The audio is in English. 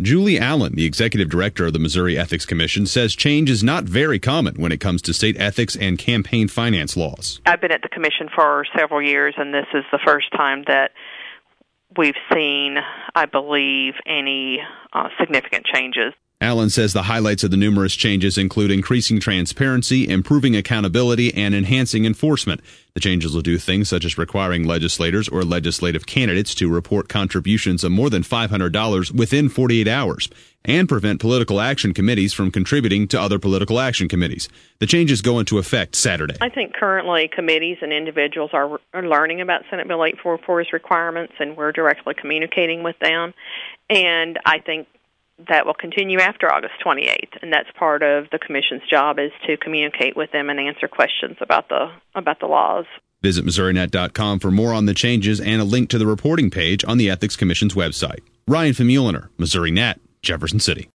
Julie Allen, the executive director of the Missouri Ethics Commission, says change is not very common when it comes to state ethics and campaign finance laws. I've been at the commission for several years, and this is the first time that we've seen, I believe, any significant changes. Allen says the highlights of the numerous changes include increasing transparency, improving accountability, and enhancing enforcement. The changes will do things such as requiring legislators or legislative candidates to report contributions of more than $500 within 48 hours and prevent political action committees from contributing to other political action committees. The changes go into effect Saturday. I think currently committees and individuals are learning about Senate Bill 844's requirements, and we're directly communicating with them. And I think that will continue after August 28th, and that's part of the Commission's job, is to communicate with them and answer questions about the laws. Visit MissouriNet.com for more on the changes and a link to the reporting page on the Ethics Commission's website. Ryan Famuliner, Missouri Net, Jefferson City.